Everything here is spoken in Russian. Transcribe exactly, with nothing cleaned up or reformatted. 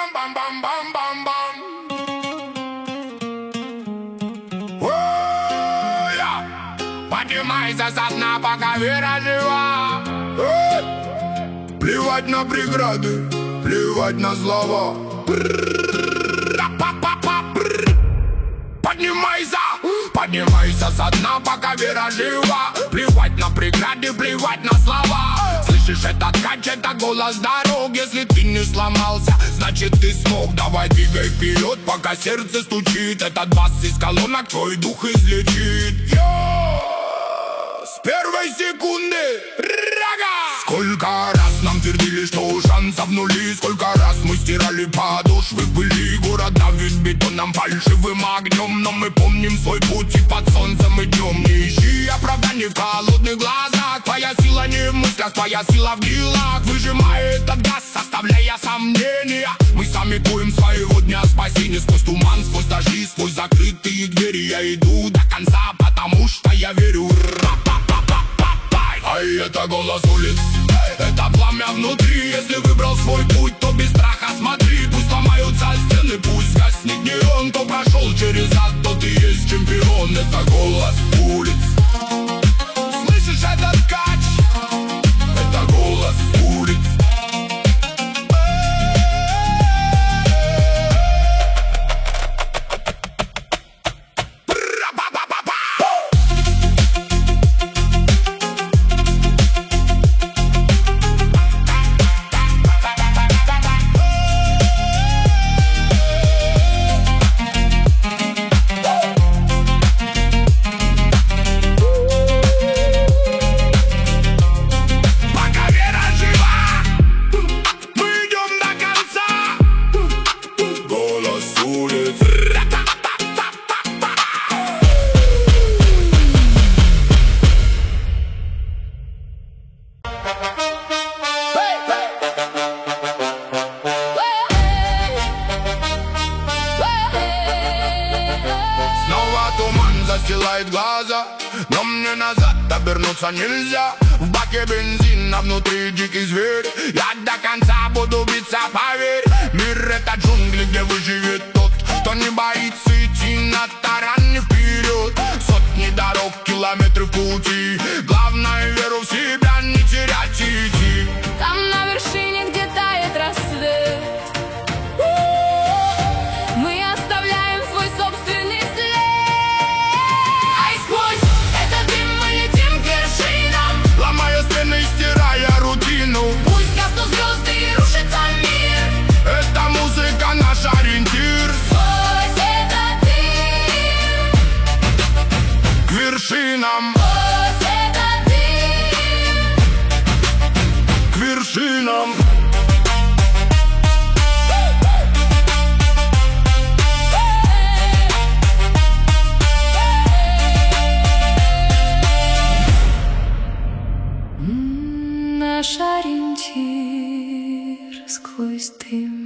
Бам-бам-бам-бам-бам-бам. Поднимайся со дна, пока вера жива. Плевать на преграды, плевать на слова. Поднимайся, поднимайся со дна, пока вера жива. Плевать на преграды, плевать на слова. Слышишь этот кач, это голос дорог. Если ты не сломался, значит ты смог. Давай двигай вперед, пока сердце стучит. Этот бас из колонок твой дух излечит. Йо! С первой секунды рага! Сколько раз нам твердили, что шансов нули. Сколько раз мы стирали подошвы в пыли. Город давит бетоном, фальшивым огнем. Но мы помним свой путь и под солнцем идем. Не ищи оправданий в холодных глазах. Твоя сила не в мыслях, твоя сила в делах. Выжимай этот газ, оставляя сомнения. Мы сами коем своего дня спасения. Сквозь туман, сквозь дожди, сквозь закрытые двери. Я иду до конца, потому что я верю. Ай, это голос улиц, это пламя внутри. Если выбрал свой путь, то без страха смотри. Пусть ломаются стены, пусть гаснет неон. Кто прошел через ад, тот и есть чемпион. Это голос улиц. Слышишь этот кач? Это голос улиц. Застилает глаза, но мне назад обернуться нельзя. В баке бензин, а внутри дикий зверь. Я до конца буду биться, поверь. Мир — это джунгли, где выживет тот, кто не боится идти на таране вперед. Сотни дорог, километры в пути. Главное, веру в себя не терять и идти. Там на вершине, где тает рассвет, мы оставляем свой собственный след. Стирая рутину, пусть гаснут звезды и рушится мир. Это музыка наш ориентир. Сквозь этот дым к вершинам, сквозь этот дым к вершинам. Наш ориентир сквозь дым.